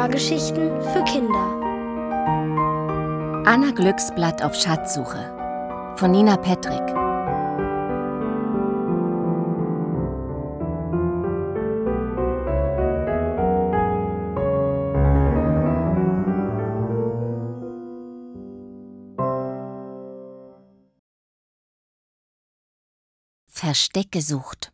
Hörgeschichten für Kinder. Anna Glücksblatt auf Schatzsuche von Nina Petrick. Versteck gesucht.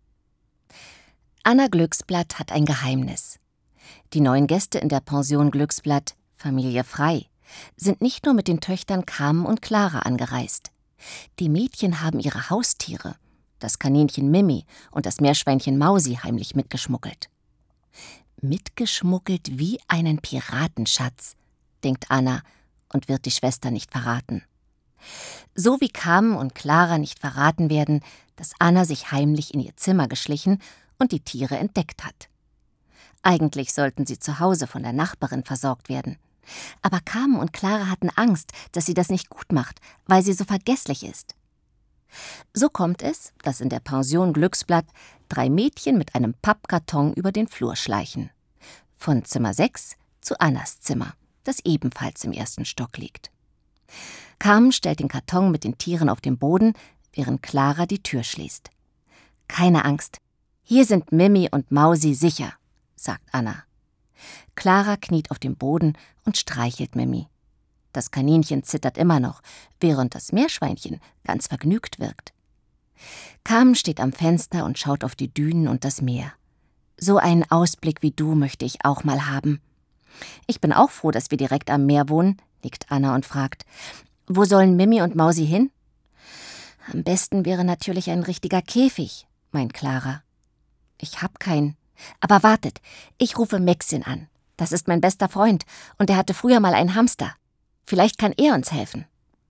Anna Glücksblatt hat ein Geheimnis. Die neuen Gäste in der Pension Glücksblatt, Familie Frei, sind nicht nur mit den Töchtern Carmen und Clara angereist. Die Mädchen haben ihre Haustiere, das Kaninchen Mimi und das Meerschweinchen Mausi, heimlich mitgeschmuggelt. Mitgeschmuggelt wie einen Piratenschatz, denkt Anna und wird die Schwester nicht verraten. So wie Carmen und Clara nicht verraten werden, dass Anna sich heimlich in ihr Zimmer geschlichen und die Tiere entdeckt hat. Eigentlich sollten sie zu Hause von der Nachbarin versorgt werden. Aber Carmen und Clara hatten Angst, dass sie das nicht gut macht, weil sie so vergesslich ist. So kommt es, dass in der Pension Glücksblatt 3 Mädchen mit einem Pappkarton über den Flur schleichen. Von Zimmer 6 zu Annas Zimmer, das ebenfalls im 1. Stock liegt. Carmen stellt den Karton mit den Tieren auf den Boden, während Clara die Tür schließt. »Keine Angst, hier sind Mimi und Mausi sicher«, sagt Anna. Clara kniet auf dem Boden und streichelt Mimi. Das Kaninchen zittert immer noch, während das Meerschweinchen ganz vergnügt wirkt. Carmen steht am Fenster und schaut auf die Dünen und das Meer. »So einen Ausblick wie du möchte ich auch mal haben.« »Ich bin auch froh, dass wir direkt am Meer wohnen«, nickt Anna und fragt, »wo sollen Mimi und Mausi hin?« »Am besten wäre natürlich ein richtiger Käfig«, meint Clara. »Ich hab keinen. Aber wartet, ich rufe Maxchen an. Das ist mein bester Freund und er hatte früher mal einen Hamster. Vielleicht kann er uns helfen.«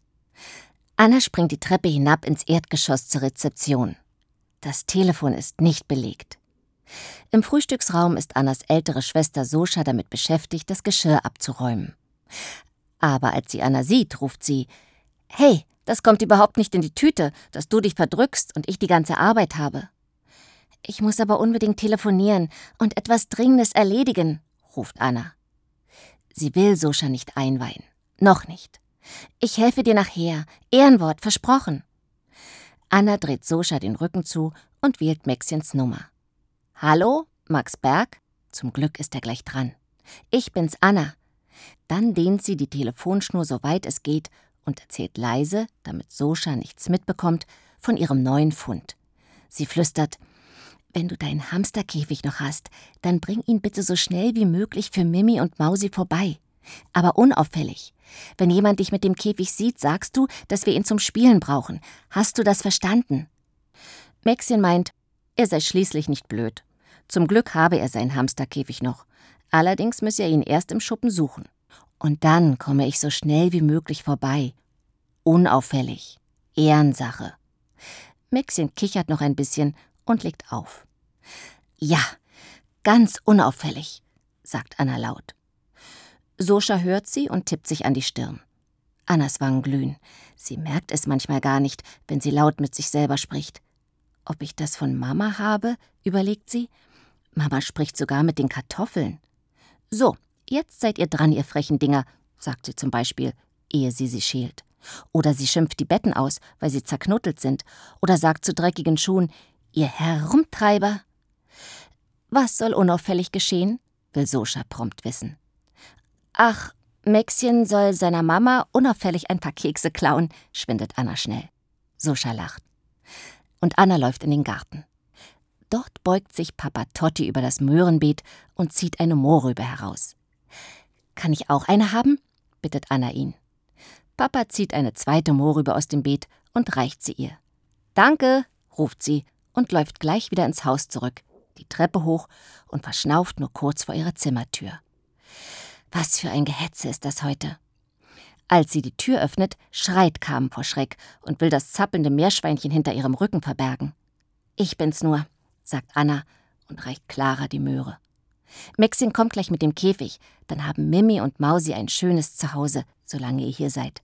Anna springt die Treppe hinab ins Erdgeschoss zur Rezeption. Das Telefon ist nicht belegt. Im Frühstücksraum ist Annas ältere Schwester Soscha damit beschäftigt, das Geschirr abzuräumen. Aber als sie Anna sieht, ruft sie, »Hey, das kommt überhaupt nicht in die Tüte, dass du dich verdrückst und ich die ganze Arbeit habe.« »Ich muss aber unbedingt telefonieren und etwas Dringendes erledigen«, ruft Anna. Sie will Soscha nicht einweihen. Noch nicht. »Ich helfe dir nachher. Ehrenwort, versprochen.« Anna dreht Soscha den Rücken zu und wählt Maxchens Nummer. »Hallo, Max Berg?« Zum Glück ist er gleich dran. »Ich bin's, Anna.« Dann dehnt sie die Telefonschnur so weit es geht und erzählt leise, damit Soscha nichts mitbekommt, von ihrem neuen Fund. Sie flüstert, »Wenn du deinen Hamsterkäfig noch hast, dann bring ihn bitte so schnell wie möglich für Mimi und Mausi vorbei. Aber unauffällig. Wenn jemand dich mit dem Käfig sieht, sagst du, dass wir ihn zum Spielen brauchen. Hast du das verstanden?« Maxchen meint, er sei schließlich nicht blöd. Zum Glück habe er seinen Hamsterkäfig noch. Allerdings müsse er ihn erst im Schuppen suchen. Und dann komme ich so schnell wie möglich vorbei. Unauffällig. Ehrensache. Maxchen kichert noch ein bisschen und legt auf. »Ja, ganz unauffällig«, sagt Anna laut. Soscha hört sie und tippt sich an die Stirn. Annas Wangen glühen. Sie merkt es manchmal gar nicht, wenn sie laut mit sich selber spricht. »Ob ich das von Mama habe?«, überlegt sie. »Mama spricht sogar mit den Kartoffeln.« »So, jetzt seid ihr dran, ihr frechen Dinger«, sagt sie zum Beispiel, ehe sie schält. Oder sie schimpft die Betten aus, weil sie zerknottelt sind. Oder sagt zu dreckigen Schuhen, »Ihr Herumtreiber!« »Was soll unauffällig geschehen?«, will Soscha prompt wissen. »Ach, Maxchen soll seiner Mama unauffällig ein paar Kekse klauen«, schwindelt Anna schnell. Soscha lacht. Und Anna läuft in den Garten. Dort beugt sich Papa Totti über das Möhrenbeet und zieht eine Mohrrübe heraus. »Kann ich auch eine haben?«, bittet Anna ihn. Papa zieht eine zweite Mohrrübe aus dem Beet und reicht sie ihr. »Danke«, ruft sie und läuft gleich wieder ins Haus zurück, die Treppe hoch und verschnauft nur kurz vor ihrer Zimmertür. Was für ein Gehetze ist das heute. Als sie die Tür öffnet, schreit Carmen vor Schreck und will das zappelnde Meerschweinchen hinter ihrem Rücken verbergen. »Ich bin's nur«, sagt Anna und reicht Clara die Möhre. »Maxchen kommt gleich mit dem Käfig, dann haben Mimi und Mausi ein schönes Zuhause, solange ihr hier seid.«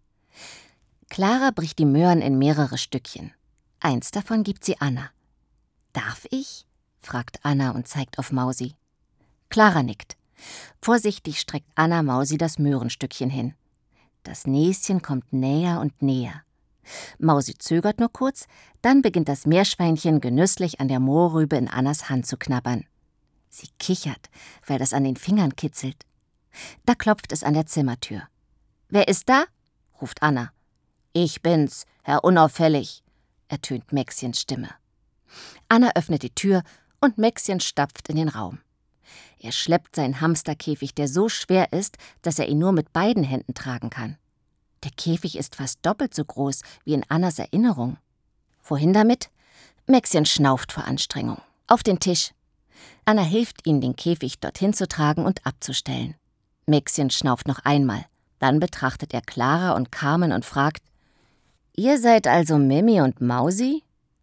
Clara bricht die Möhren in mehrere Stückchen. Eins davon gibt sie Anna. »Darf ich?«, fragt Anna und zeigt auf Mausi. Clara nickt. Vorsichtig streckt Anna Mausi das Möhrenstückchen hin. Das Näschen kommt näher und näher. Mausi zögert nur kurz, dann beginnt das Meerschweinchen genüsslich an der Mohrrübe in Annas Hand zu knabbern. Sie kichert, weil das an den Fingern kitzelt. Da klopft es an der Zimmertür. »Wer ist da?« ruft Anna. »Ich bin's, Herr Unauffällig«, ertönt Mäxchens Stimme. Anna öffnet die Tür und Mäxchen stapft in den Raum. Er schleppt seinen Hamsterkäfig, der so schwer ist, dass er ihn nur mit beiden Händen tragen kann. Der Käfig ist fast doppelt so groß wie in Annas Erinnerung. Wohin damit? Mäxchen schnauft vor Anstrengung. Auf den Tisch. Anna hilft ihnen, den Käfig dorthin zu tragen und abzustellen. Mäxchen schnauft noch einmal. Dann betrachtet er Klara und Carmen und fragt: »Ihr seid also Mimi und Mausi?«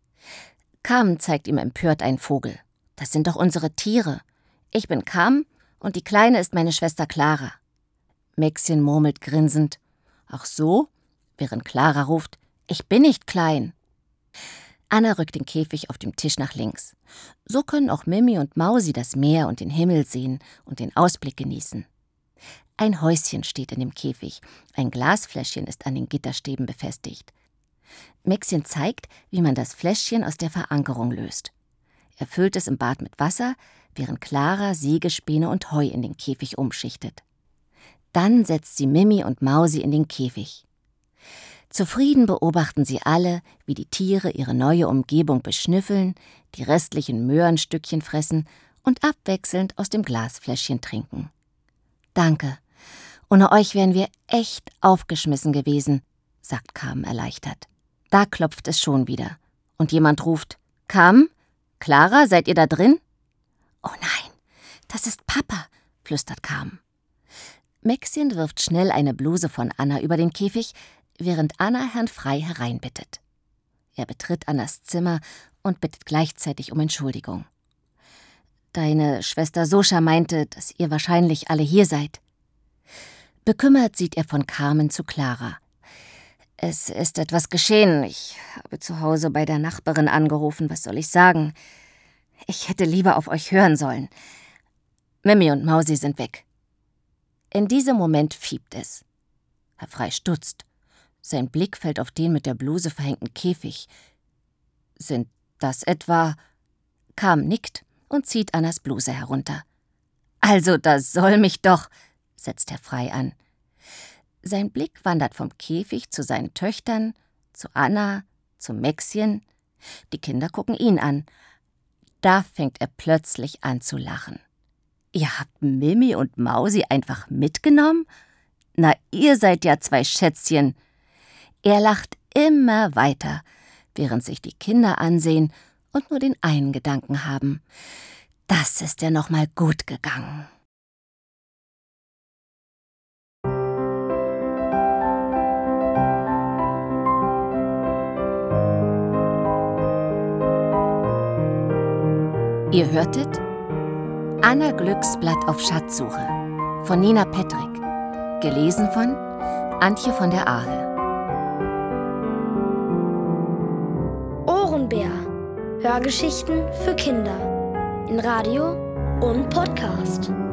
Carmen zeigt ihm empört einen Vogel. »Das sind doch unsere Tiere. Ich bin Carmen und die Kleine ist meine Schwester Klara.« Mäxchen murmelt grinsend: »Ach so?«, während Klara ruft: »Ich bin nicht klein.« Anna rückt den Käfig auf dem Tisch nach links. So können auch Mimi und Mausi das Meer und den Himmel sehen und den Ausblick genießen. Ein Häuschen steht in dem Käfig, ein Glasfläschchen ist an den Gitterstäben befestigt. Mäxchen zeigt, wie man das Fläschchen aus der Verankerung löst. Er füllt es im Bad mit Wasser, während Klara Sägespäne und Heu in den Käfig umschichtet. Dann setzt sie Mimi und Mausi in den Käfig. Zufrieden beobachten sie alle, wie die Tiere ihre neue Umgebung beschnüffeln, die restlichen Möhrenstückchen fressen und abwechselnd aus dem Glasfläschchen trinken. »Danke. Ohne euch wären wir echt aufgeschmissen gewesen«, sagt Carmen erleichtert. Da klopft es schon wieder. Und jemand ruft: »Carmen? Klara, seid ihr da drin?« »Oh nein, das ist Papa«, flüstert Carmen. Mäxchen wirft schnell eine Bluse von Anna über den Käfig, während Anna Herrn Frei hereinbittet. Er betritt Annas Zimmer und bittet gleichzeitig um Entschuldigung. »Deine Schwester Soscha meinte, dass ihr wahrscheinlich alle hier seid.« Bekümmert sieht er von Carmen zu Klara. »Es ist etwas geschehen. Ich habe zu Hause bei der Nachbarin angerufen. Was soll ich sagen? Ich hätte lieber auf euch hören sollen. Mimi und Mausi sind weg.« In diesem Moment fiebt es. Herr Frei stutzt. Sein Blick fällt auf den mit der Bluse verhängten Käfig. »Sind das etwa?« Carmen nickt und zieht Annas Bluse herunter. »Also, das soll mich doch«, setzt Herr Frei an. Sein Blick wandert vom Käfig zu seinen Töchtern, zu Anna, zu Mäxchen. Die Kinder gucken ihn an. Da fängt er plötzlich an zu lachen. »Ihr habt Mimi und Mausi einfach mitgenommen? Na, ihr seid ja zwei Schätzchen.« Er lacht immer weiter, während sich die Kinder ansehen und nur den einen Gedanken haben: Das ist ja noch mal gut gegangen. Ihr hörtet Anna Glücksblatt auf Schatzsuche von Nina Petrick, gelesen von Antje von der Ahe. Ohrenbär. Hörgeschichten für Kinder. In Radio und Podcast.